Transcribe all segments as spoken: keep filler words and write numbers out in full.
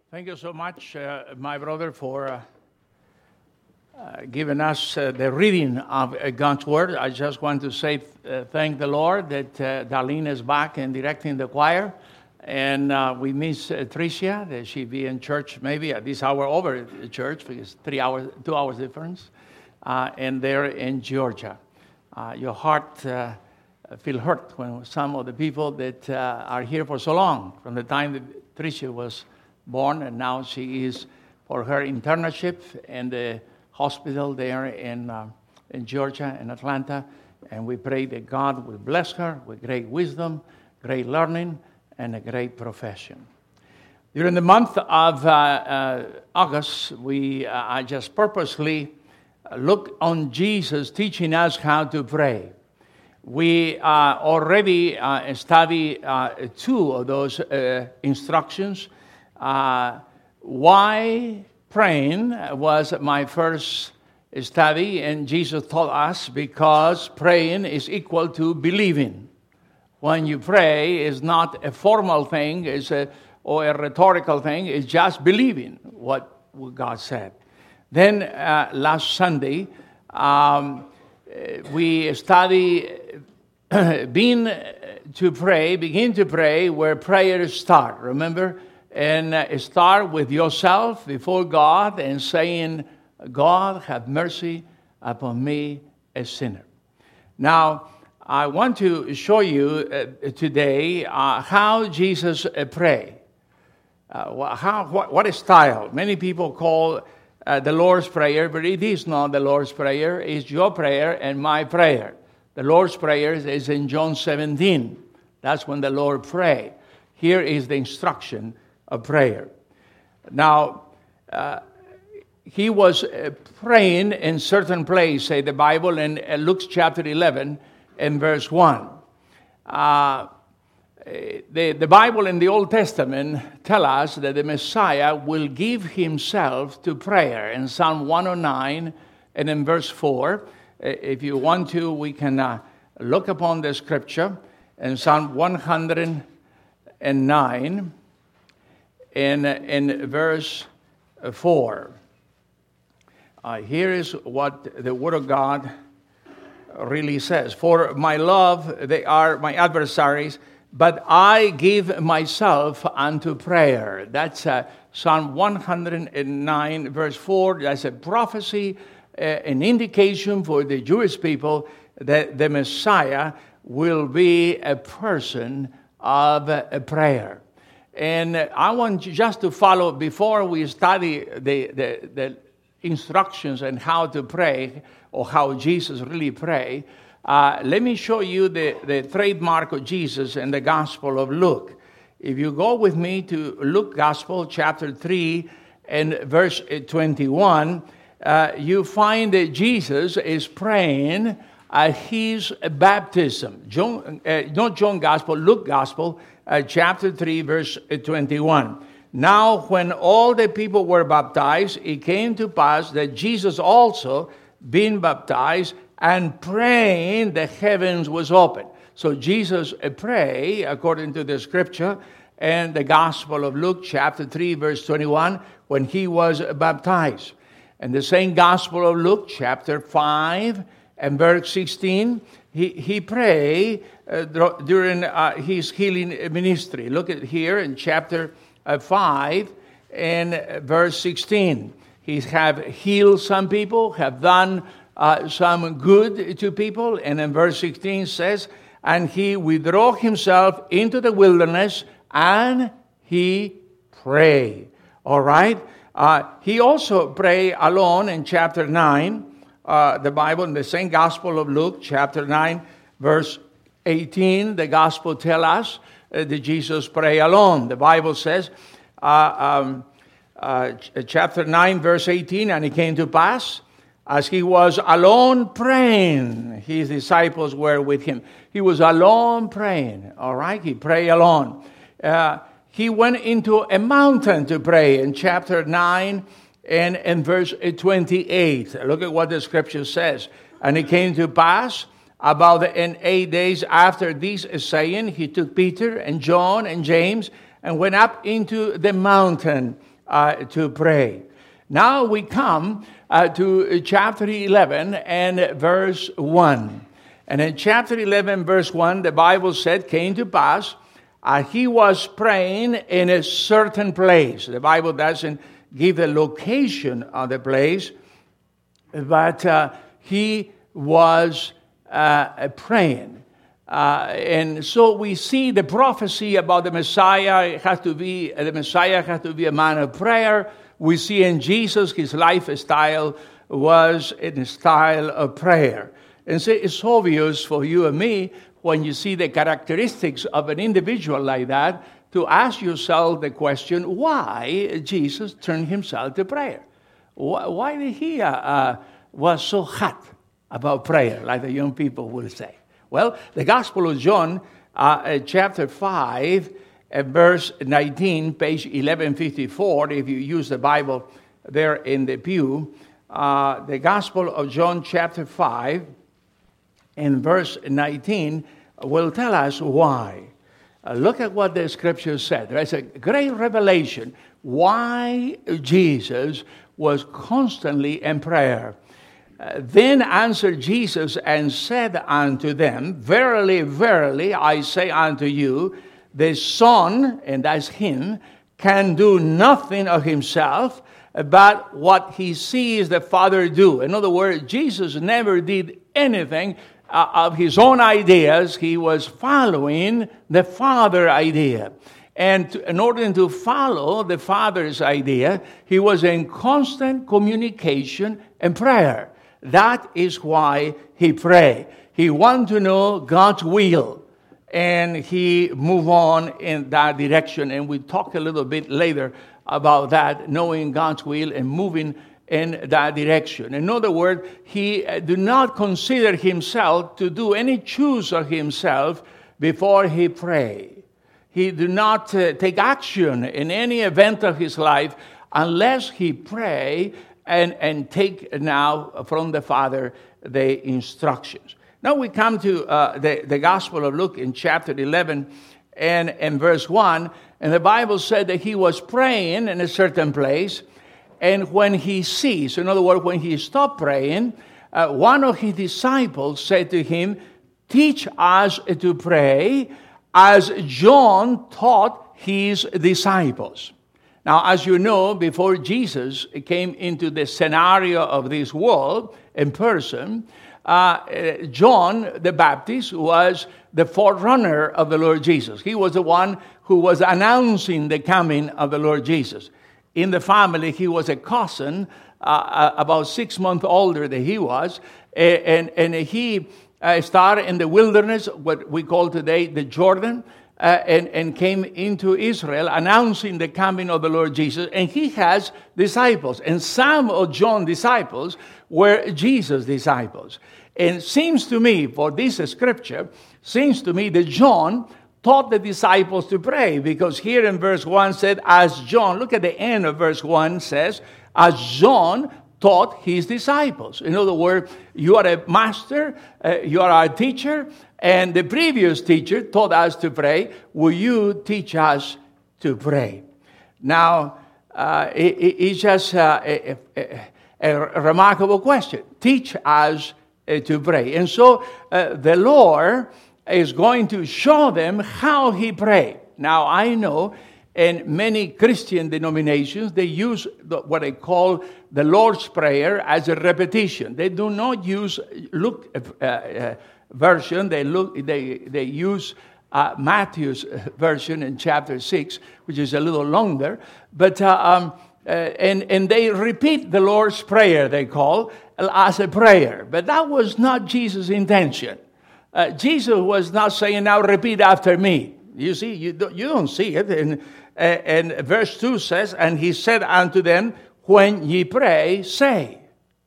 Thank you so much, uh, my brother, for uh, uh, giving us uh, the reading of uh, God's Word. I just want to say uh, thank the Lord that uh, Darlene is back and directing the choir. And uh, we miss uh, Tricia, that she'll be in church maybe at this hour over at church, because three hours, two hours difference. Uh, and they're in Georgia. Uh, your heart uh, feel hurt when some of the people that uh, are here for so long, from the time that Tricia was born, and now she is for her internship in the hospital there in uh, in Georgia, in Atlanta. And we pray that God will bless her with great wisdom, great learning, and a great profession. During the month of uh, uh, August, we uh, I just purposely look on Jesus teaching us how to pray. We uh, already uh, study uh, two of those uh, instructions. Uh, why praying was my first study, and Jesus taught us because praying is equal to believing. When you pray, it's not a formal thing, it's a, or a rhetorical thing, it's just believing what God said. Then uh, last Sunday, um, we study being to pray, begin to pray where prayers start, remember? And uh, start with yourself before God and saying, God, have mercy upon me, a sinner. Now, I want to show you uh, today uh, how Jesus uh, prayed. Uh, how, what, what style? Many people call uh, the Lord's Prayer, but it is not the Lord's Prayer. It's your prayer and my prayer. The Lord's Prayer is in John seventeen. That's when the Lord prayed. Here is the instruction of prayer. Now, uh, he was uh, praying in certain place, say the Bible, in uh, Luke chapter eleven and verse one. Uh, the, the Bible in the Old Testament tell us that the Messiah will give himself to prayer in Psalm one oh nine and in verse four. Uh, if you want to, we can uh, look upon the scripture in Psalm one oh nine. In, in verse four, uh, here is what the Word of God really says. For my love, they are my adversaries, but I give myself unto prayer. That's uh, Psalm one oh nine, verse four. That's a prophecy, uh, an indication for the Jewish people that the Messiah will be a person of a prayer. And I want you just to follow, before we study the, the, the instructions and how to pray, or how Jesus really prayed, uh, let me show you the, the trademark of Jesus in the Gospel of Luke. If you go with me to Luke Gospel, chapter three, and verse twenty-one, uh, you find that Jesus is praying at his baptism. John, uh, not John Gospel, Luke Gospel, Uh, chapter three, verse twenty-one. Now, when all the people were baptized, it came to pass that Jesus also, being baptized and praying, the heavens was open. So Jesus uh, prayed according to the scripture and the Gospel of Luke, chapter three, verse twenty-one, when he was baptized. And the same Gospel of Luke, chapter five and verse sixteen, he, he prayed Uh, during uh, his healing ministry. Look at here in chapter uh, five and verse sixteen. He have healed some people, have done uh, some good to people. And in verse sixteen says, and he withdrew himself into the wilderness and he prayed. All right? Uh, he also prayed alone in chapter nine. Uh, the Bible in the same Gospel of Luke, chapter nine, verse eighteen, the gospel tell us uh, that Jesus prayed alone. The Bible says, uh, um, uh, ch- chapter nine, verse eighteen, and it came to pass, as he was alone praying, his disciples were with him. He was alone praying, all right? He prayed alone. Uh, he went into a mountain to pray in chapter nine and in verse twenty-eight. Look at what the scripture says. And it came to pass, about in eight days after this saying, he took Peter and John and James and went up into the mountain uh, to pray. Now we come uh, to chapter eleven and verse one. And in chapter eleven, verse one, the Bible said, came to pass, uh, he was praying in a certain place. The Bible doesn't give the location of the place, but uh, he was uh, praying. Uh, and so we see the prophecy about the Messiah. It has to be, the Messiah has to be a man of prayer. We see in Jesus, his lifestyle was in a style of prayer. And so it's obvious for you and me, when you see the characteristics of an individual like that, to ask yourself the question, why Jesus turned himself to prayer? Why, why did he uh, uh, was so hot about prayer, like the young people will say? Well, the Gospel of John, uh, chapter five, uh, verse nineteen, page eleven fifty-four, if you use the Bible there in the pew, uh, the Gospel of John, chapter five, and verse nineteen, will tell us why. Uh, look at what the Scripture said. There's a great revelation why Jesus was constantly in prayer. Uh, then answered Jesus and said unto them, verily, verily, I say unto you, the Son, and that's him, can do nothing of himself, but what he sees the Father do. In other words, Jesus never did anything uh, of his own ideas. He was following the Father idea. And to, in order to follow the Father's idea, he was in constant communication and prayer. That is why he prayed. He wanted to know God's will, and he moved on in that direction. And we talk a little bit later about that, knowing God's will and moving in that direction. In other words, he did not consider himself to do any choose of himself before he prayed. He did not uh, take action in any event of his life unless he prayed and, and take now from the Father the instructions. Now we come to uh, the, the Gospel of Luke in chapter eleven and, and verse one. And the Bible said that he was praying in a certain place. And when he ceased, in other words, when he stopped praying, uh, one of his disciples said to him, teach us to pray as John taught his disciples. Now, as you know, before Jesus came into the scenario of this world in person, uh, John the Baptist was the forerunner of the Lord Jesus. He was the one who was announcing the coming of the Lord Jesus. In the family, he was a cousin, uh, about six months older than he was, and, and he uh, started in the wilderness, what we call today the Jordan, uh, and, and came into Israel announcing the coming of the Lord Jesus. And he has disciples, and some of John's disciples were Jesus' disciples. And it seems to me, for this scripture, seems to me that John taught the disciples to pray, because here in verse one said, as John, look at the end of verse one says, as John taught his disciples. In other words, you are a master, uh, you are a teacher, and the previous teacher taught us to pray. Will you teach us to pray? Now, uh, it, it's just uh, a, a, a remarkable question. Teach us uh, to pray. And so uh, the Lord is going to show them how he prayed. Now, I know in many Christian denominations, they use the, what I call the Lord's Prayer as a repetition. They do not use Luke uh, uh, version. They look. They they use uh, Matthew's version in chapter six, which is a little longer. But uh, um, uh, and and they repeat the Lord's Prayer. They call as a prayer, but that was not Jesus' intention. Uh, Jesus was not saying, now repeat after me. You see, you don't, you don't see it. And, uh, and verse two says, and he said unto them, when ye pray, say.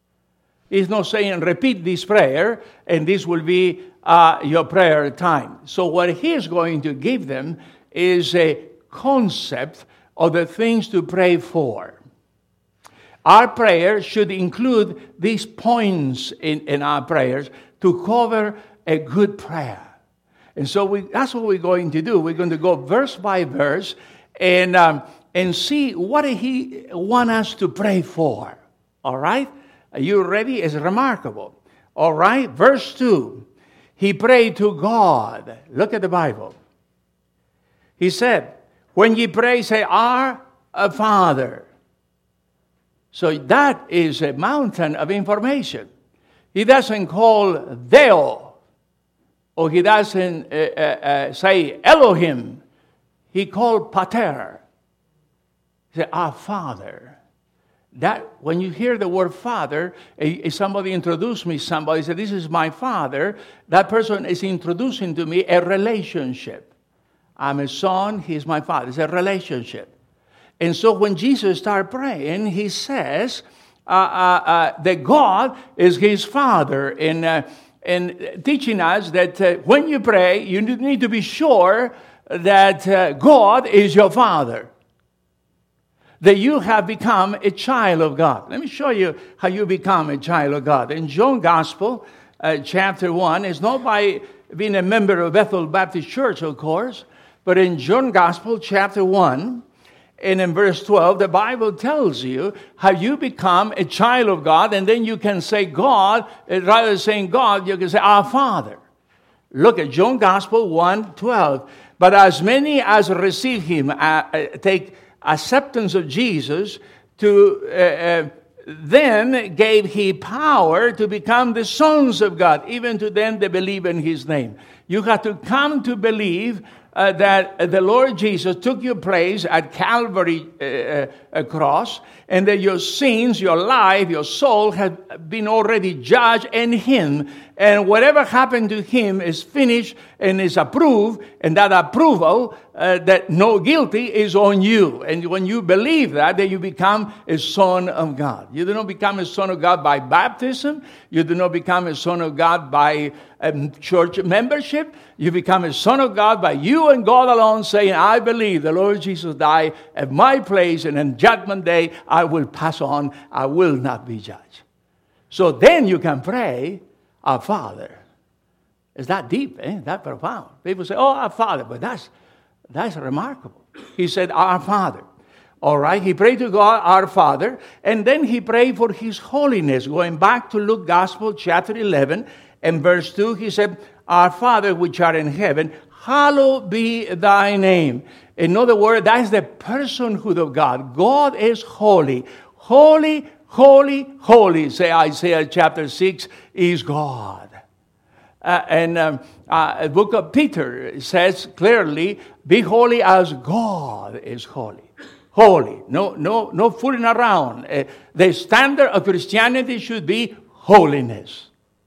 He's not saying, repeat this prayer, and this will be uh, your prayer time. So what he is going to give them is a concept of the things to pray for. Our prayer should include these points in, in our prayers to cover a good prayer. And so we, that's what we're going to do. We're going to go verse by verse and um, and see what he wants us to pray for. All right? Are you ready? It's remarkable. All right? Verse two. He prayed to God. Look at the Bible. He said, when ye pray, say, Our Father. So that is a mountain of information. He doesn't call Deo, or he doesn't uh, uh, uh, say Elohim. He called Pater. He said, Our Father. That when you hear the word Father, if somebody introduced me, somebody said, this is my father, that person is introducing to me a relationship. I'm a son, he's my father. It's a relationship. And so when Jesus started praying, he says uh, uh, uh, that God is his Father. And, uh, and teaching us that uh, when you pray, you need to be sure that uh, God is your Father. That you have become a child of God. Let me show you how you become a child of God. In John Gospel, uh, chapter one, it's not by being a member of Bethel Baptist Church, of course, but in John Gospel, chapter one, and in verse twelve, the Bible tells you how you become a child of God, and then you can say God, rather than saying God, you can say Our Father. Look at John Gospel one twelve. But as many as receive him, uh, uh, take acceptance of Jesus, to uh, uh, then gave he power to become the sons of God, even to them that believe in his name. You have to come to believe uh, that the Lord Jesus took your place at Calvary uh, uh, cross, and that your sins, your life, your soul have been already judged in him. And whatever happened to him is finished and is approved. And that approval, uh, that no guilty, is on you. And when you believe that, then you become a son of God. You do not become a son of God by baptism. You do not become a son of God by um, church membership. You become a son of God by you and God alone saying, I believe the Lord Jesus died at my place, and in judgment day I will pass on. I will not be judged. So then you can pray, Our Father. It's that deep, eh? That profound. People say, oh, Our Father, but that's that's remarkable. He said, Our Father. All right, he prayed to God, Our Father, and then he prayed for his holiness. Going back to Luke Gospel, chapter eleven, and verse two, he said, Our Father which art in heaven, hallowed be thy name. In other words, that is the personhood of God. God is holy. Holy, holy, holy, say Isaiah chapter six, is God. Uh, and um, uh, the book of Peter says clearly, be holy as God is holy. Holy. No, no, no fooling around. Uh, the standard of Christianity should be holiness.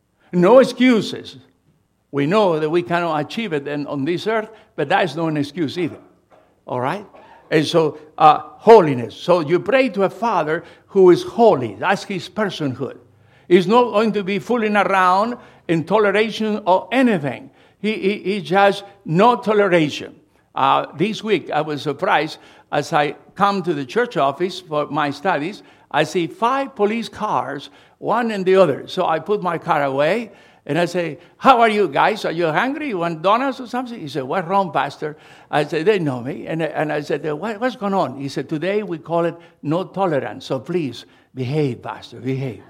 No excuses. We know that we cannot achieve it on this earth, but that is not an excuse either. All right? And so, uh, holiness. So you pray to a Father who is holy. That's his personhood. He's not going to be fooling around in toleration or anything. He, he, he just no toleration. Uh, this week, I was surprised as I come to the church office for my studies. I see five police cars, one and the other. So I put my car away. And I say, how are you guys? Are you hungry? You want donuts or something? He said, what's wrong, Pastor? I said, they know me. And, and I said, what, what's going on? He said, today we call it no tolerance. So please, behave, Pastor, behave.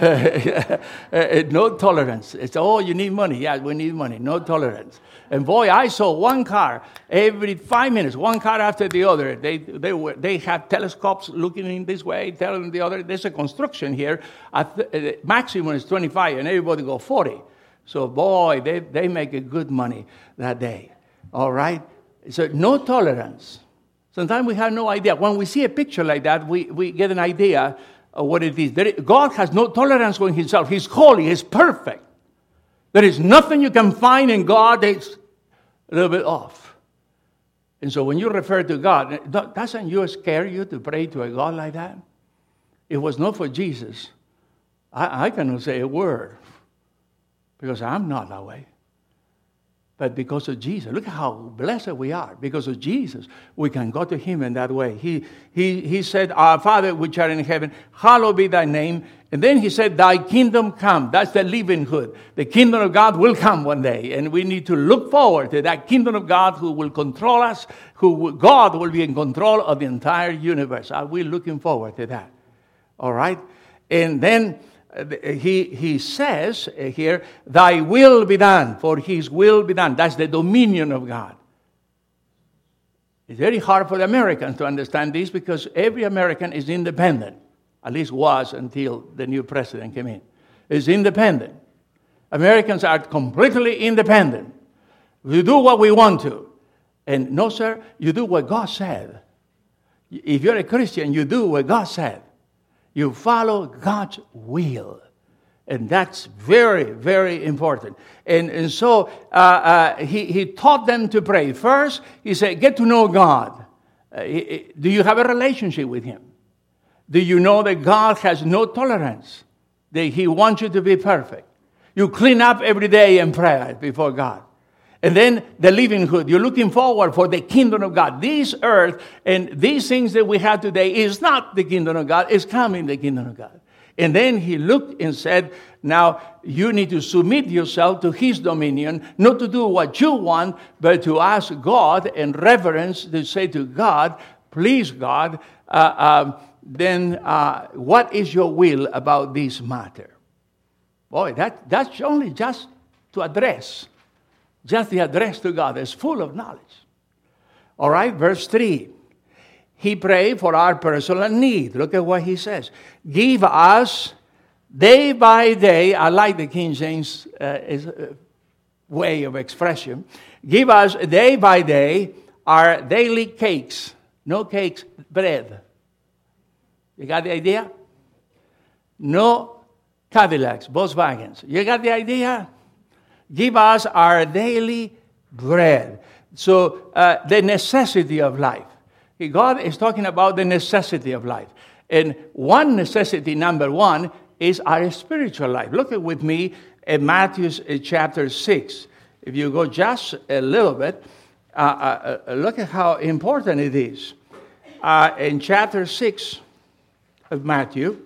No tolerance. It's, oh, you need money. Yeah, we need money. No tolerance. And boy, I saw one car every five minutes, one car after the other. They they were they have telescopes looking in this way, telling the other. There's a construction here. At the, uh, maximum is twenty-five, and everybody go forty. So boy, they they make a good money that day. All right. So no tolerance. Sometimes we have no idea. When we see a picture like that, we we get an idea of what it is. There, God has no tolerance for himself. He's holy. He's perfect. There is nothing you can find in God that's a little bit off. And so when you refer to God, doesn't you scare you to pray to a God like that? It was not for Jesus. I, I cannot say a word because I'm not that way. But because of Jesus, look how blessed we are. Because of Jesus, we can go to him in that way. He, he, he said, Our Father which art in heaven, hallowed be thy name. And then he said, thy kingdom come. That's the livelihood. The kingdom of God will come one day. And we need to look forward to that kingdom of God who will control us, who will, God will be in control of the entire universe. Are we looking forward to that? All right? And then He, he says here, thy will be done, for his will be done. That's the dominion of God. It's very hard for the Americans to understand this because every American is independent, at least was until the new president came in. Is independent. Americans are completely independent. We do what we want to. And no, sir, you do what God said. If you're a Christian, you do what God said. You follow God's will. And that's very, very important. And, and so uh, uh, he, he taught them to pray. First, he said, get to know God. Uh, he, do you have a relationship with him? Do you know that God has no tolerance? That he wants you to be perfect. You clean up every day and pray before God. And then the livelihood. You're looking forward for the kingdom of God. This earth and these things that we have today is not the kingdom of God. It's coming the kingdom of God. And then he looked and said, now you need to submit yourself to his dominion, not to do what you want, but to ask God in reverence to say to God, please God, uh, uh, then uh, what is your will about this matter? Boy, that, that's only just to address. Just the address to God is full of knowledge. All right, verse three. He prayed for our personal need. Look at what he says. Give us day by day. I like the King James uh, is, uh, way of expression. Give us day by day our daily cakes. No cakes, bread. You got the idea? No Cadillacs, Volkswagens. You got the idea? Give us our daily bread. So uh, the necessity of life. God is talking about the necessity of life. And one necessity, number one, is our spiritual life. Look at with me at Matthew chapter six. If you go just a little bit, uh, uh, look at how important it is. Uh, in chapter six of Matthew,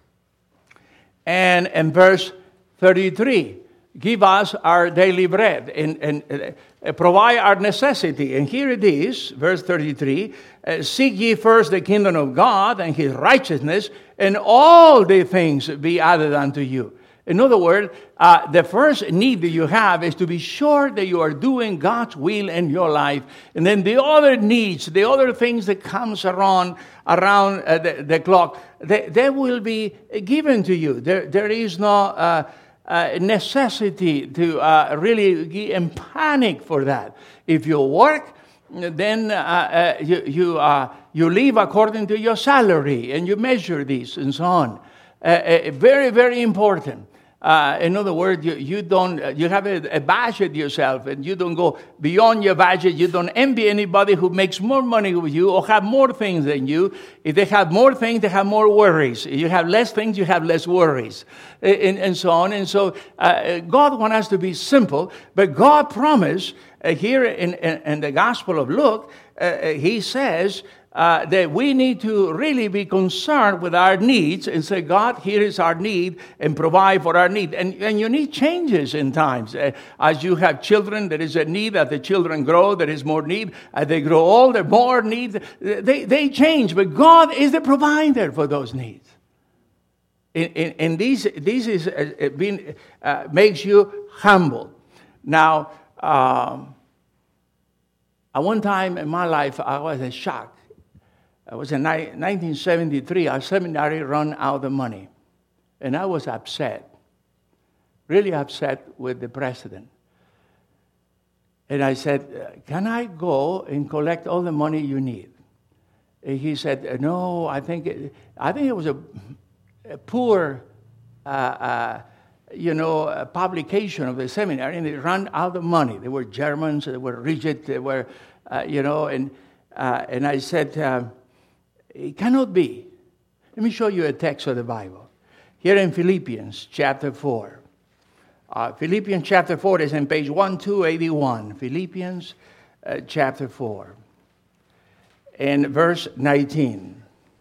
and in verse thirty-three, give us our daily bread and, and uh, provide our necessity. And here it is, verse thirty-three, uh, seek ye first the kingdom of God and his righteousness, and all the things be added unto you. In other words, uh, the first need that you have is to be sure that you are doing God's will in your life. And then the other needs, the other things that comes around around uh, the, the clock, they, they will be given to you. There, there is no uh, uh, necessity to uh, really get in panic for that. If you work, then uh, uh, you you, uh, you live according to your salary, and you measure this and so on. Uh, uh, very, very important. Uh, in other words, you, you don't uh, you have a, a budget yourself, and you don't go beyond your budget. You don't envy anybody who makes more money with you or have more things than you. If they have more things, they have more worries. If you have less things, you have less worries, and, and so on. And so uh, God wants us to be simple, but God promised uh, here in, in, in the Gospel of Luke, uh, he says, Uh, that we need to really be concerned with our needs and say, God, here is our need, and provide for our need. And, and you need changes in times. Uh, as you have children, there is a need. As the children grow, there is more need. As they grow older, more need. They, they change, but God is the provider for those needs. And, and, and this, this is, uh, being, uh, makes you humble. Now, um, at one time in my life, I was a shock. It was in nineteen seventy-three, our seminary ran out of money. And I was upset, really upset with the president. And I said, can I go and collect all the money you need? And he said, no, I think it, I think it was a, a poor, uh, uh, you know, uh, publication of the seminary, and it ran out of money. They were Germans, they were rigid, they were, uh, you know, and, uh, and I said, uh, it cannot be. Let me show you a text of the Bible. Here in Philippians chapter four. Uh, Philippians chapter four is on page twelve eighty-one. Philippians uh, chapter four. And verse nineteen.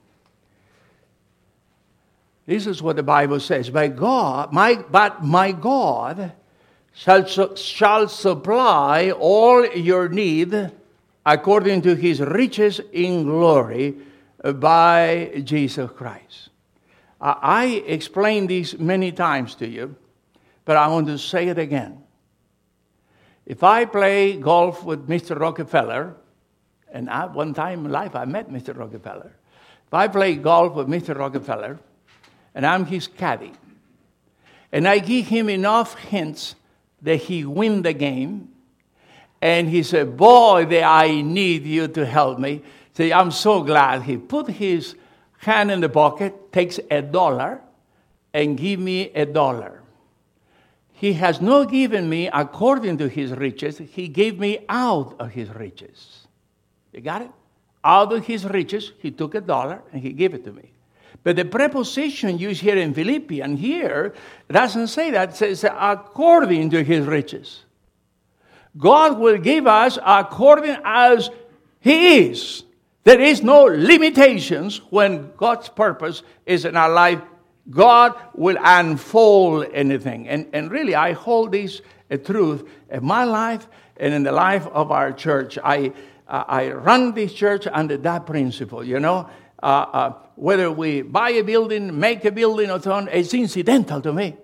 This is what the Bible says. By God, my, but my God shall, shall supply all your need according to his riches in glory by Jesus Christ. Uh, I explained this many times to you, but I want to say it again. If I play golf with Mister Rockefeller, and I, one time in life I met Mister Rockefeller. If I play golf with Mister Rockefeller, and I'm his caddy, and I give him enough hints that he win the game, and he said, boy, that I need you to help me. Say, I'm so glad. He put his hand in the pocket, takes a dollar, and give me a dollar. He has not given me according to his riches. He gave me out of his riches. You got it? Out of his riches, he took a dollar and he gave it to me. But the preposition used here in Philippians here doesn't say that. It says according to his riches. God will give us according as he is. There is no limitations when God's purpose is in our life. God will unfold anything. And, and really, I hold this a truth in my life and in the life of our church. I, uh, I run this church under that principle, you know. Uh, uh, whether we buy a building, make a building, or so on, it's incidental to me.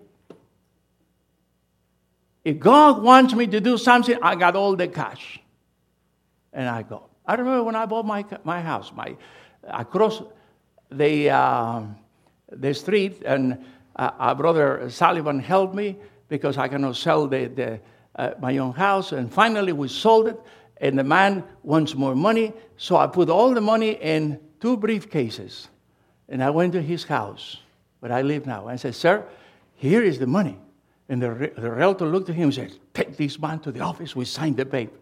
If God wants me to do something, I got all the cash. And I go. I remember when I bought my my house, my across the uh, the street, and uh, our brother Sullivan helped me because I cannot sell the, the uh, my own house. And finally, we sold it, and the man wants more money, so I put all the money in two briefcases, and I went to his house where I live now. I said, "Sir, here is the money." And the, the realtor looked at him and said, "Take this man to the office. We signed the papers."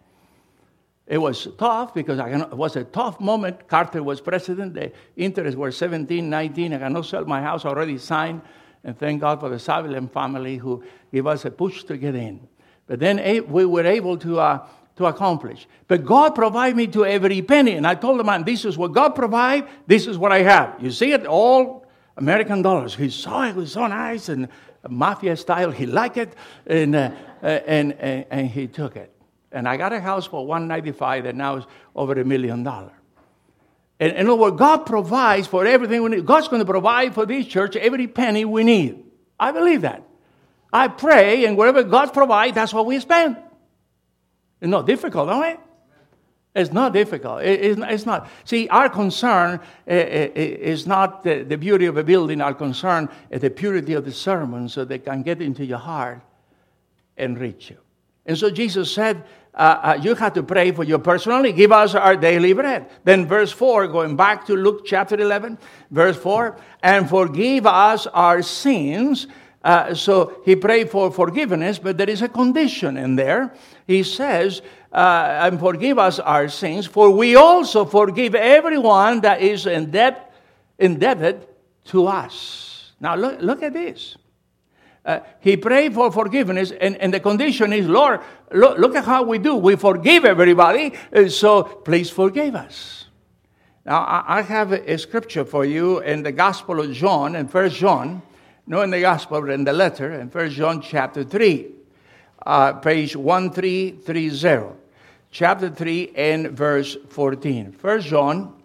It was tough because I cannot, it was a tough moment. Carter was president. The interests were seventeen, nineteen. I cannot sell my house, already signed. And thank God for the Sutherland family who gave us a push to get in. But then we were able to uh, to accomplish. But God provided me to every penny. And I told the man, this is what God provides. This is what I have. You see it? All American dollars. He saw it. It was so nice and mafia style. He liked it. And, uh, and, and, and he took it. And I got a house for one ninety-five that now is over a million dollars. And in other words, God provides for everything we need. God's going to provide for this church every penny we need. I believe that. I pray, and wherever God provides, that's what we spend. It's not difficult, no it? It's not difficult. It, it's, it's not. See, our concern uh, is not the, the beauty of a building. Our concern is the purity of the sermon so they can get into your heart and reach you. And so Jesus said, uh, uh, you have to pray for you personally. Give us our daily bread. Then verse four, going back to Luke chapter eleven, verse four, and forgive us our sins. Uh, so he prayed for forgiveness, but there is a condition in there. He says, uh, and forgive us our sins, for we also forgive everyone that is in debt, indebted to us. Now look, look at this. Uh, he prayed for forgiveness, and, and the condition is, Lord, look, look at how we do. We forgive everybody, uh, so please forgive us. Now, I, I have a, a scripture for you in the Gospel of John, in First John, not in the Gospel, but in the letter, in First John chapter three, uh, page thirteen thirty, chapter three and verse fourteen. First John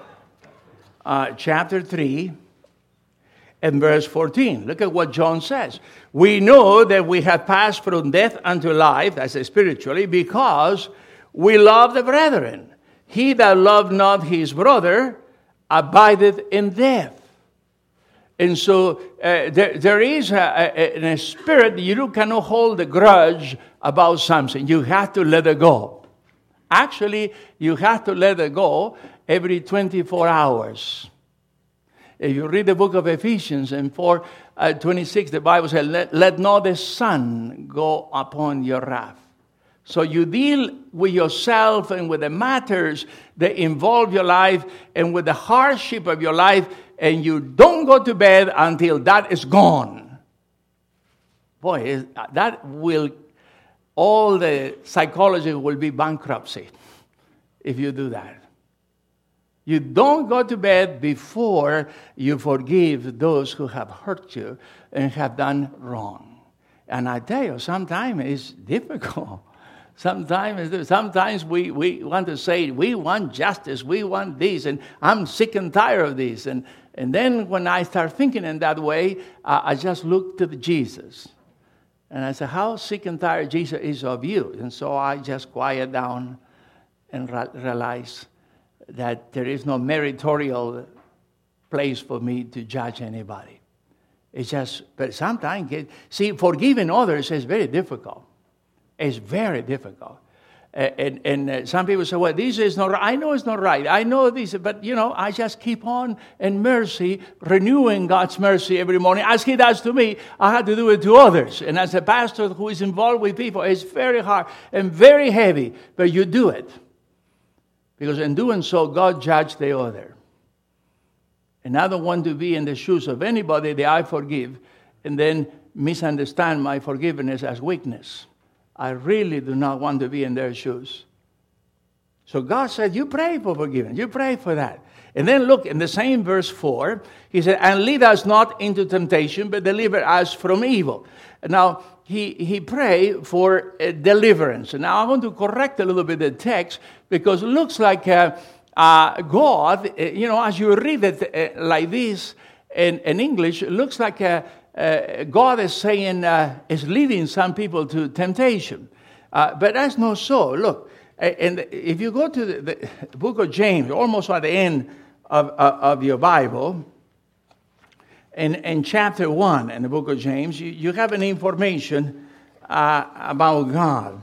uh, chapter three, and verse fourteen. Look at what John says. We know that we have passed from death unto life, that's spiritually, because we love the brethren. He that loved not his brother abideth in death. And so uh, there, there is a, a, a spirit, you cannot hold a grudge about something. You have to let it go. Actually, you have to let it go every twenty-four hours. If you read the book of Ephesians in four twenty-six, the Bible says, let, let not the sun go upon your wrath. So you deal with yourself and with the matters that involve your life and with the hardship of your life, and you don't go to bed until that is gone. boy, that will, all the psychology will be bankruptcy if you do that. You don't go to bed before you forgive those who have hurt you and have done wrong. And I tell you, sometimes it's difficult. Sometimes, sometimes we, we want to say, we want justice, we want this, and I'm sick and tired of this. And, and then when I start thinking in that way, uh, I just look to the Jesus. And I say, how sick and tired Jesus is of you? And so I just quiet down and ra- realize that there is no meritorial place for me to judge anybody. It's just, but sometimes, get, see, forgiving others is very difficult. It's very difficult. Uh, and and uh, some people say, well, this is not right. I know it's not right. I know this, but, you know, I just keep on in mercy, renewing God's mercy every morning. As He does to me, I have to do it to others. And as a pastor who is involved with people, it's very hard and very heavy, but you do it. Because in doing so, God judged the other. And I don't want to be in the shoes of anybody that I forgive and then misunderstand my forgiveness as weakness. I really do not want to be in their shoes. So God said, you pray for forgiveness. You pray for that. And then look, in the same verse four, He said, and lead us not into temptation, but deliver us from evil. Now, he, he prayed for uh, deliverance. And now I want to correct a little bit the text, because it looks like uh, uh, God, uh, you know, as you read it uh, like this in, in English, it looks like uh, uh, God is saying, uh, is leading some people to temptation. Uh, but that's not so. Look, uh, and if you go to the, the book of James, almost at the end of, uh, of your Bible, in, in chapter one in the book of James, you, you have an information uh, about God.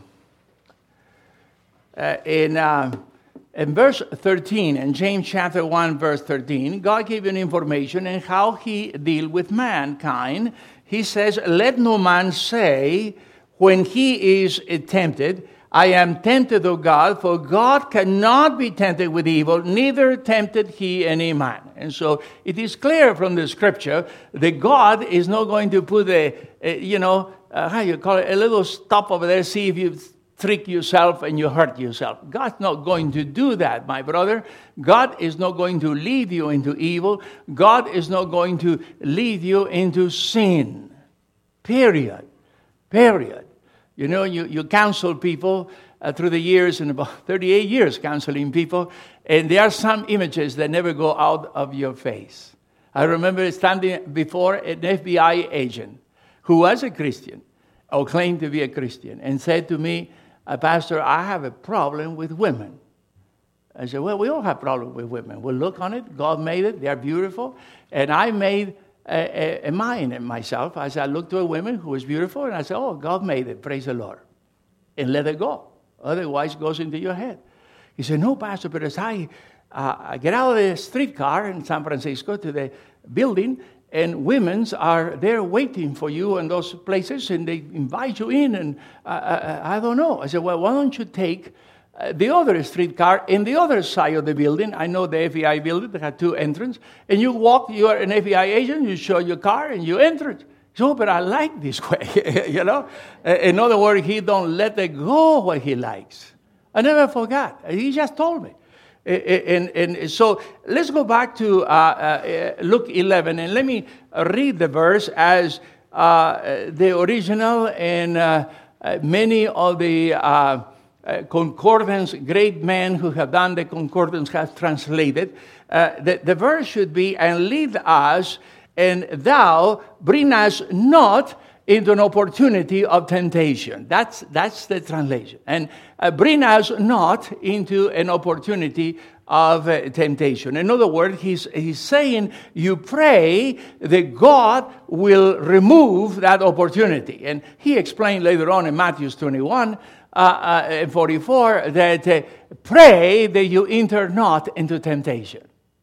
Uh, in, uh, in verse thirteen, in James chapter one, verse thirteen, God gave an information on how He deal with mankind. He says, let no man say when he is tempted, I am tempted of God, for God cannot be tempted with evil, neither tempted He any man. And so it is clear from the Scripture that God is not going to put a, a you know, uh, how you call it, a little stop over there, see if you trick yourself and you hurt yourself. God's not going to do that, my brother. God is not going to lead you into evil. God is not going to lead you into sin. Period. Period. You know, you, you counsel people uh, through the years, and about thirty-eight years counseling people, and there are some images that never go out of your face. I remember standing before an F B I agent who was a Christian, or claimed to be a Christian, and said to me, uh, Pastor, I have a problem with women. I said, well, we all have problems with women. We'll look on it. God made it. They are beautiful. And I made A, a, a mind in myself as I looked to a woman who was beautiful, and I said, oh, God made it, praise the Lord. And let it go. Otherwise, it goes into your head. He said, no, Pastor, but as I, uh, I get out of the streetcar in San Francisco to the building, and women's are there waiting for you in those places, and they invite you in, and uh, I, I don't know. I said, well, why don't you take Uh, the other streetcar in the other side of the building? I know the F B I building that had two entrances. And you walk, you are an F B I agent, you show your car and you enter it. So, but I like this way, you know. Uh, in other words, he don't let it go what he likes. I never forgot. He just told me. Uh, and, and so let's go back to uh, uh, Luke eleven, and let me read the verse as uh, the original and uh, uh, many of the Uh, Uh, concordance, great men who have done the concordance have translated. Uh, the, the verse should be, and lead us, and thou bring us not into an opportunity of temptation. That's, that's the translation. And uh, bring us not into an opportunity of uh, temptation. In other words, he's, he's saying you pray that God will remove that opportunity. And he explained later on in Matthew twenty-one, Uh, uh, forty-four, that uh, pray that you enter not into temptation.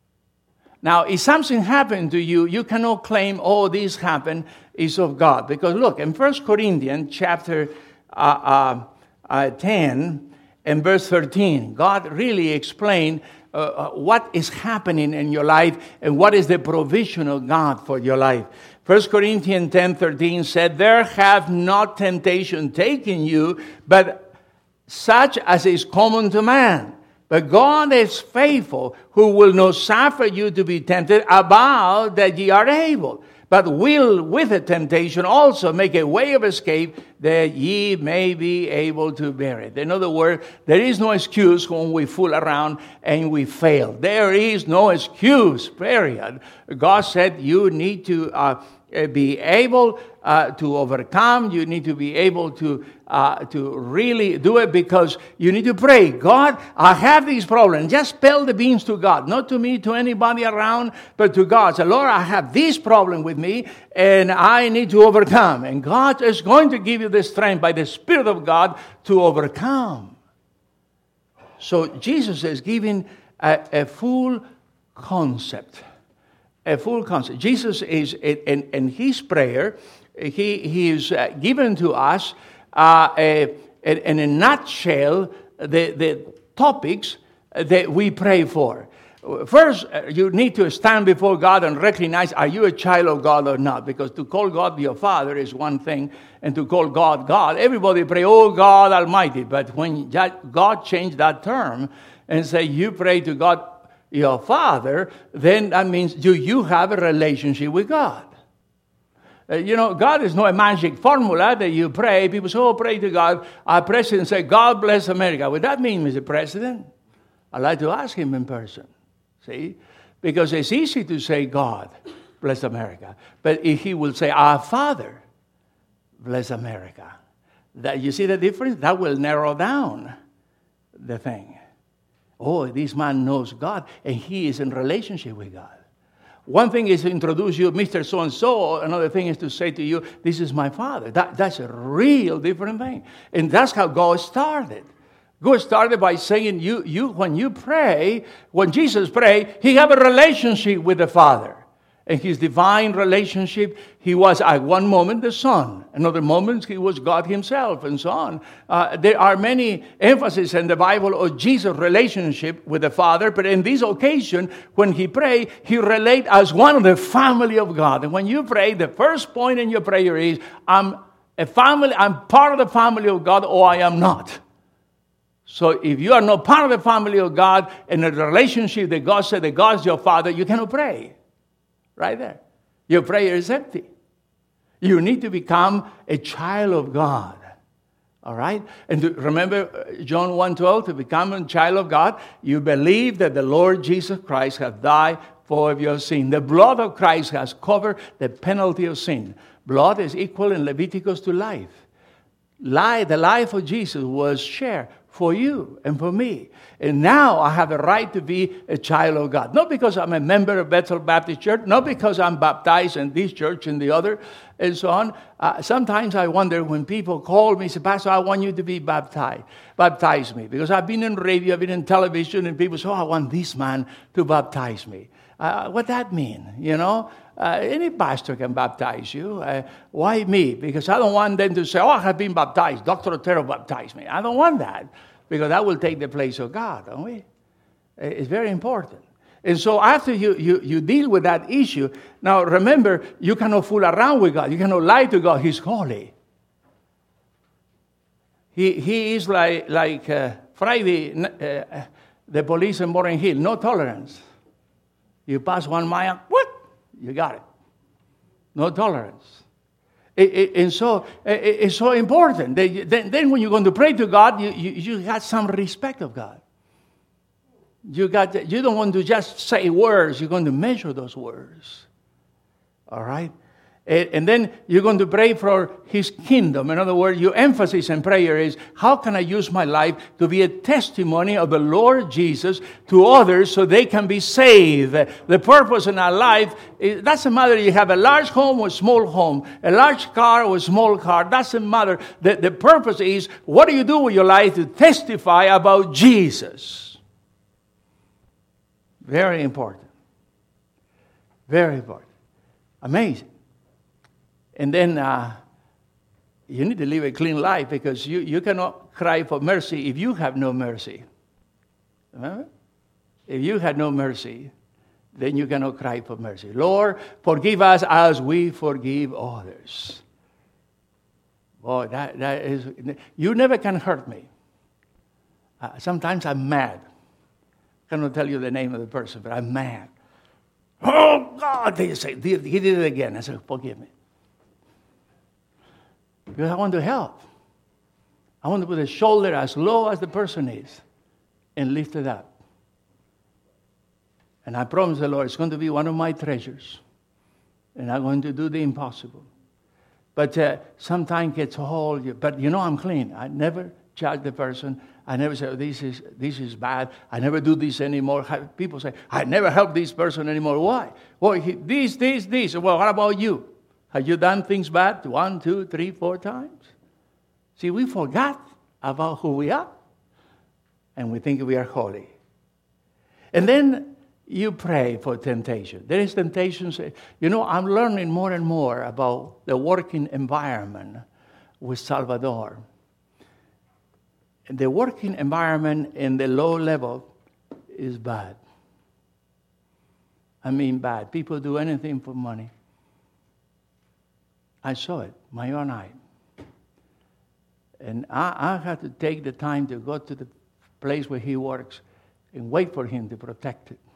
Now, if something happened to you, you cannot claim, oh, this happened is of God. Because look, in First Corinthians chapter uh, uh, uh, ten and verse thirteen, God really explained uh, uh, what is happening in your life and what is the provision of God for your life. First Corinthians ten thirteen said, there hath not temptation taken you, but such as is common to man. But God is faithful, who will not suffer you to be tempted above that ye are able, but will with the temptation also make a way of escape that ye may be able to bear it. In other words, there is no excuse when we fool around and we fail. There is no excuse, period. God said you need to uh, be able uh, to overcome. You need to be able to uh, to really do it, because you need to pray. God, I have these problems. Just spill the beans to God, not to me, to anybody around, but to God. Say, Lord, I have this problem with me, and I need to overcome. And God is going to give you the strength by the Spirit of God to overcome. So Jesus is giving a, a full concept. A full concept. Jesus is, in, in his prayer, he, he is uh, given to us uh, a, in a nutshell the, the topics that we pray for. First, you need to stand before God and recognize, are you a child of God or not? Because to call God your Father is one thing, and to call God God, everybody pray, oh God Almighty. But when God changed that term and say you pray to God your Father, then that means do you have a relationship with God? Uh, you know, God is not a magic formula that you pray. People say, oh, pray to God. Our president say, God bless America. What that mean, Mister President? I'd like to ask him in person. See? Because it's easy to say, God bless America. But if he will say, our Father bless America. That, you see the difference? That will narrow down the thing. Oh, this man knows God, and he is in relationship with God. One thing is to introduce you, Mister So-and-so. Another thing is to say to you, this is my Father. That, that's a real different thing. And that's how God started. God started by saying, you, you, when you pray, when Jesus prayed, he had a relationship with the Father. And his divine relationship, he was at one moment the Son. Another moment, he was God himself, and so on. Uh, there are many emphases in the Bible of Jesus' relationship with the Father. But in this occasion, when he prayed, he related as one of the family of God. And when you pray, the first point in your prayer is, I'm a family, I'm part of the family of God, or I am not. So if you are not part of the family of God, in a relationship that God said that God is your Father, you cannot pray. Right there. Your prayer is empty. You need to become a child of God. All right? And to remember John one twelve, to become a child of God, you believe that the Lord Jesus Christ has died for your sin. The blood of Christ has covered the penalty of sin. Blood is equal in Leviticus to life. Life, the life of Jesus was shared for you and for me. And now I have a right to be a child of God. Not because I'm a member of Bethel Baptist Church, not because I'm baptized in this church and the other, and so on. Uh, sometimes I wonder when people call me, say, Pastor, I want you to be baptized. Baptize me. Because I've been in radio, I've been in television, and people say, oh, I want this man to baptize me. Uh, what that mean? You know? Uh, any pastor can baptize you. Uh, why me? Because I don't want them to say, oh, I have been baptized. Doctor Otero baptized me. I don't want that. Because that will take the place of God, don't we? It's very important. And so after you, you, you deal with that issue, now remember, you cannot fool around with God. You cannot lie to God. He's holy. He, he is like, like uh, Friday, uh, the police in Morgan Hill, no tolerance. You pass one mile, what? You got it. No tolerance. It, it, and so it, it's so important. That, then, then when you're going to pray to God, you, you, you got some respect of God. You got you don't want to just say words. You're going to measure those words. All right? And, and then you're going to pray for his kingdom. In other words, your emphasis in prayer is, how can I use my life to be a testimony of the Lord Jesus to others so they can be saved? The purpose in our life, it doesn't matter if you have a large home or a small home, a large car or a small car, doesn't matter. The, the purpose is, what do you do with your life to testify about Jesus? Very important. Very important. Amazing. And then uh, you need to live a clean life, because you, you cannot cry for mercy if you have no mercy. Remember? If you had no mercy, then you cannot cry for mercy. Lord, forgive us as we forgive others. Boy, that, that is, you never can hurt me. Uh, sometimes I'm mad. I cannot tell you the name of the person, but I'm mad. Oh, God, they say, he did it again. I said, forgive me. Because I want to help. I want to put the shoulder as low as the person is and lift it up. And I promise the Lord, it's going to be one of my treasures. And I'm going to do the impossible. But uh, sometimes gets a hold. But you know I'm clean. I never judge the person. I never say, oh, this is this is bad. I never do this anymore. People say, I never help this person anymore. Why? Well, he, this, this, this. Well, what about you? Have you done things bad one, two, three, four times? See, we forgot about who we are. And we think we are holy. And then you pray for temptation. There is temptations. You know, I'm learning more and more about the working environment with Salvador. The working environment in the low level is bad. I mean bad. People do anything for money. I saw it, my own eye. And I, I had to take the time to go to the place where he works and wait for him to protect it.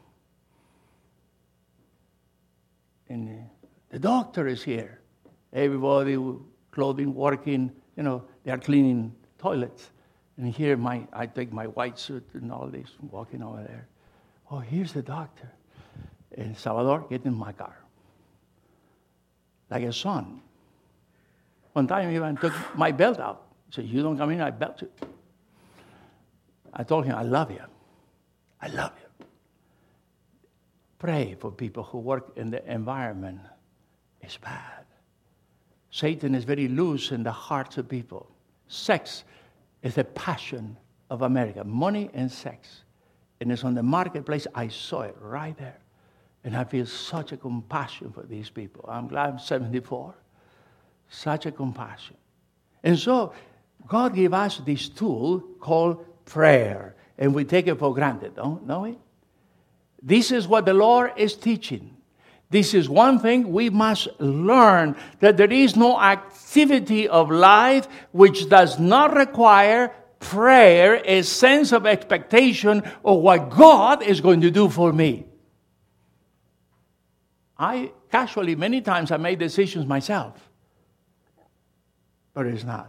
And the doctor is here. Everybody, clothing, working, you know, they are cleaning toilets. And here my, I take my white suit and all this, walking over there. Oh, here's the doctor. And Salvador, get in my car. Like a son. One time he even took my belt out. He said, you don't come in, I belt you. I told him, I love you. I love you. Pray for people who work in the environment. It's bad. Satan is very loose in the hearts of people. Sex is the passion of America. Money and sex. And it's on the marketplace. I saw it right there. And I feel such a compassion for these people. I'm glad I'm seventy-four. Such a compassion. And so, God gave us this tool called prayer. And we take it for granted, don't we? This is what the Lord is teaching. This is one thing we must learn, that there is no activity of life which does not require prayer, a sense of expectation of what God is going to do for me. I casually, many times, I made decisions myself. But it's not.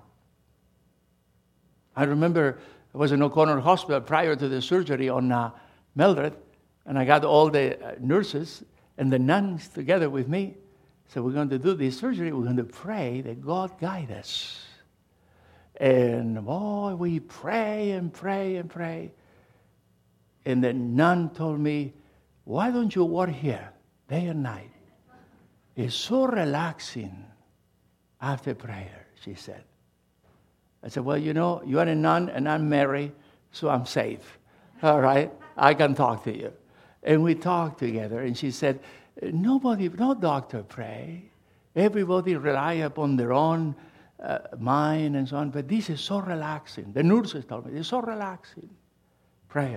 I remember I was in O'Connor Hospital prior to the surgery on uh, Mildred, and I got all the uh, nurses and the nuns together with me. So we're going to do this surgery. We're going to pray that God guide us. And boy, we pray and pray and pray. And the nun told me, why don't you work here day and night? It's so relaxing after prayer, she said. I said, well, you know, you are a nun and I'm married, so I'm safe. All right? I can talk to you. And we talked together, and she said, nobody, no doctor pray. Everybody rely upon their own uh, mind and so on, but this is so relaxing. The nurses told me, it's so relaxing. Prayer.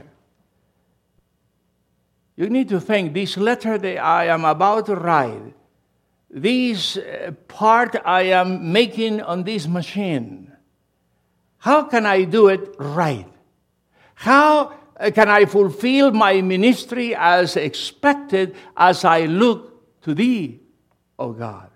You need to think, this letter that I am about to write, this uh, part I am making on this machine, how can I do it right? How can I fulfill my ministry as expected as I look to Thee, O God?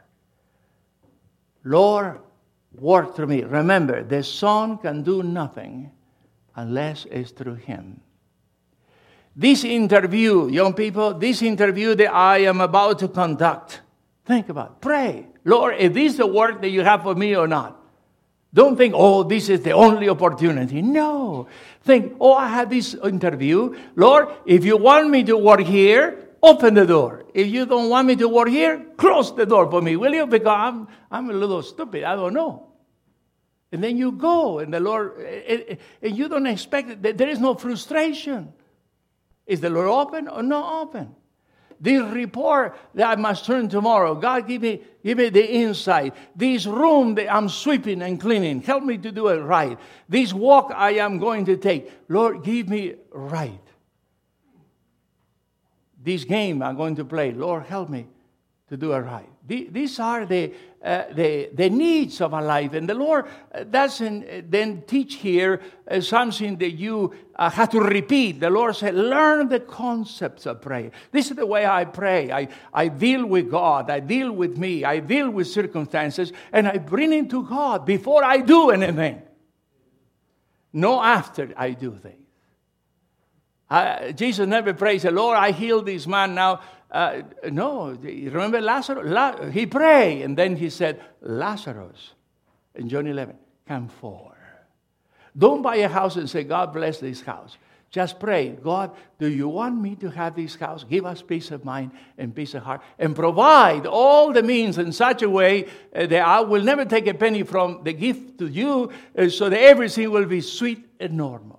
Lord, work through me. Remember, the Son can do nothing unless it's through Him. This interview, young people, this interview that I am about to conduct, think about it. Pray. Lord, is this the work that you have for me or not? Don't think, oh, this is the only opportunity. No. Think, oh, I had this interview. Lord, if you want me to work here, open the door. If you don't want me to work here, close the door for me, will you? Because I'm, I'm a little stupid. I don't know. And then you go, and the Lord, and you don't expect it. There is no frustration. Is the Lord open or not open? This report that I must turn tomorrow, God, give me, give me the insight. This room that I'm sweeping and cleaning, help me to do it right. This walk I am going to take, Lord, give me right. this game I'm going to play. Lord, help me to do it right. These are the, uh, the, the needs of our life. And the Lord doesn't then teach here uh, something that you uh, have to repeat. The Lord said, learn the concepts of prayer. This is the way I pray. I, I deal with God. I deal with me. I deal with circumstances. And I bring it to God before I do anything. No after I do things. Uh, Jesus never prays, Lord, I healed this man now. Uh, no, remember Lazarus? La- he prayed, and then he said, Lazarus, in John eleven, come forth. Don't buy a house and say, God bless this house. Just pray, God, do you want me to have this house? Give us peace of mind and peace of heart. And provide all the means in such a way uh, that I will never take a penny from the gift to you uh, so that everything will be sweet and normal.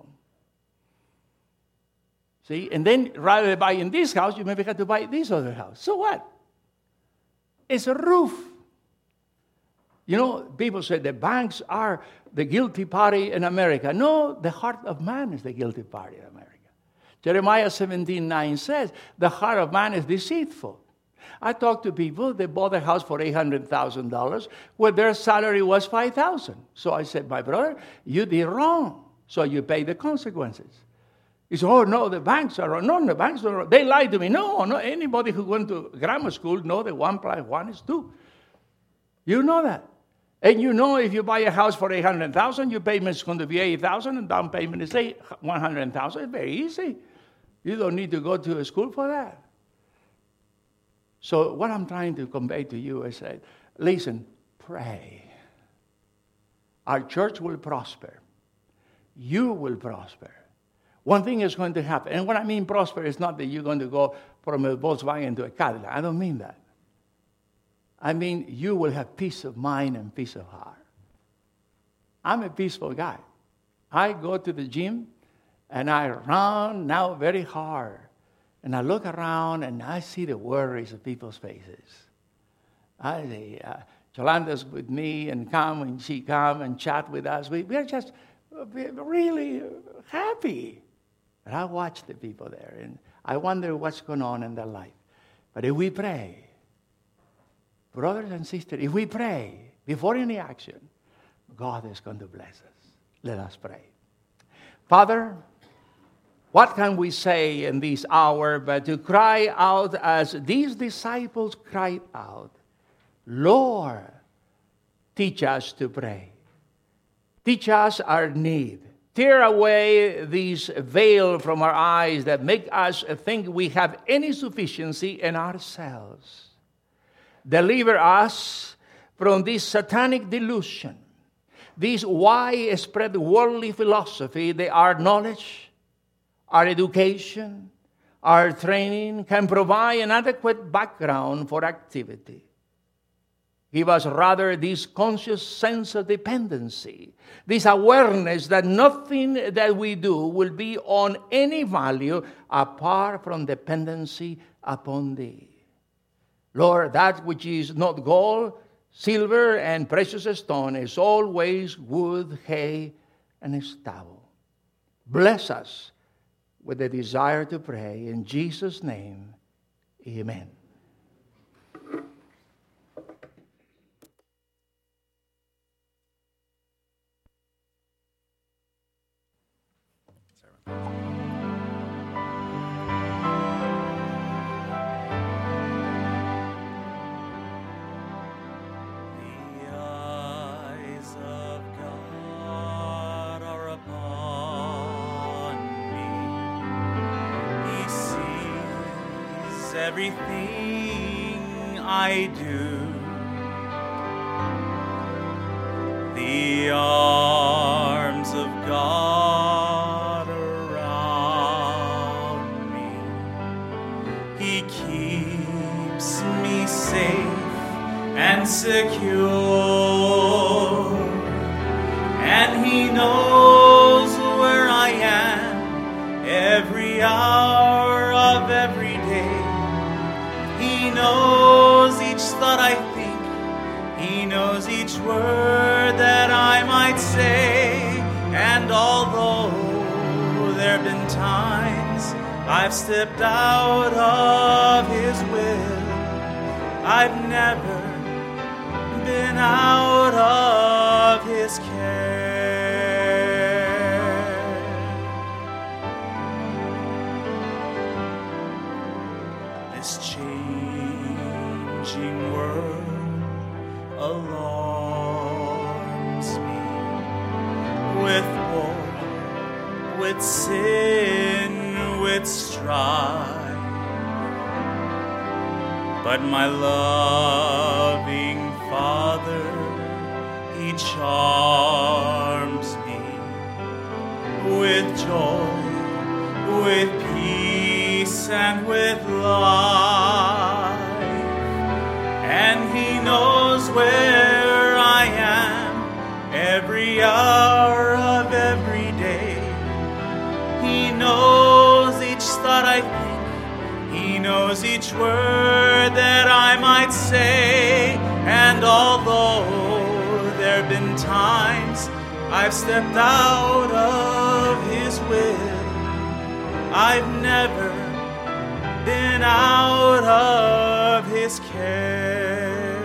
See, and then rather than buying this house, you maybe have to buy this other house. So what? It's a roof. You know, people say the banks are the guilty party in America. No, the heart of man is the guilty party in America. Jeremiah seventeen nine says, the heart of man is deceitful. I talked to people, they bought a house for eight hundred thousand dollars, where their salary was five thousand dollars. So I said, my brother, you did wrong. So you pay the consequences. He said, oh, no, the banks are wrong. No, the banks are wrong. They lied to me. No, no, anybody who went to grammar school knows that one plus one is two. You know that. And you know if you buy a house for eight hundred thousand dollars, your payment is going to be eighty thousand dollars, and down payment is one hundred thousand dollars. It's very easy. You don't need to go to a school for that. So what I'm trying to convey to you is that, listen, pray. Our church will prosper. You will prosper. One thing is going to happen. And when I mean prosper, it's not that you're going to go from a Volkswagen to a Cadillac. I don't mean that. I mean you will have peace of mind and peace of heart. I'm a peaceful guy. I go to the gym and I run now very hard. And I look around and I see the worries of people's faces. I say, uh, Yolanda's with me and come and she come and chat with us. We, we're just really happy. But I watch the people there, and I wonder what's going on in their life. But if we pray, brothers and sisters, if we pray before any action, God is going to bless us. Let us pray. Father, what can we say in this hour but to cry out as these disciples cried out, Lord, teach us to pray. Teach us our need. Tear away this veil from our eyes that make us think we have any sufficiency in ourselves. Deliver us from this satanic delusion, this widespread worldly philosophy that our knowledge, our education, our training can provide an adequate background for activity. Give us rather this conscious sense of dependency, this awareness that nothing that we do will be on any value apart from dependency upon Thee. Lord, that which is not gold, silver, and precious stone is always wood, hay, and stubble. Bless us with the desire to pray. In Jesus' name, amen. Everything I do, the arms of God around me, He keeps me safe and secure, and He knows where I am every hour of every day. He knows each thought I think. He knows each word that I might say. And although there have been times I've stepped out of His will. I've never been out of His care. This changing world alarms me, with war, with sin, with strife. But my loving Father, He charms me with joy, with peace, and with life. And He knows where I am every hour of every day. He knows each thought I think. He knows each word that I might say. And although there have been times I've stepped out of His will, I've never been out of His care.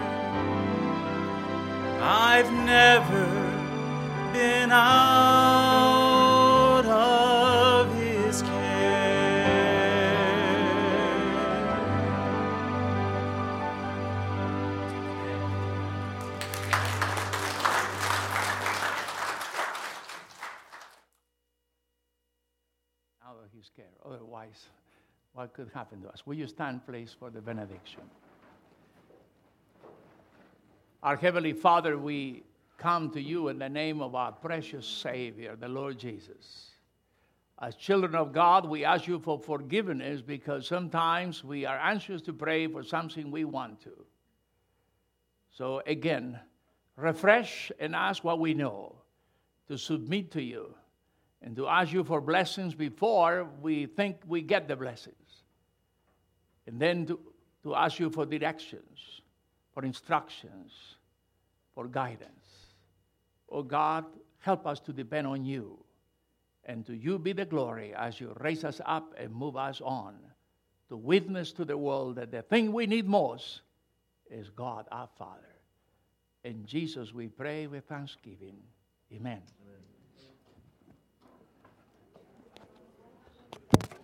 I've never been out of His care. Out of His care. Otherwise, what could happen to us? Will you stand, please, for the benediction? Our Heavenly Father, we come to you in the name of our precious Savior, the Lord Jesus. As children of God, we ask you for forgiveness because sometimes we are anxious to pray for something we want to. So again, refresh and ask what we know, to submit to you, and to ask you for blessings before we think we get the blessings. And then to, to ask you for directions, for instructions, for guidance. Oh God, help us to depend on you. And to you be the glory as you raise us up and move us on to witness to the world that the thing we need most is God our Father. In Jesus we pray with thanksgiving. Amen. Amen.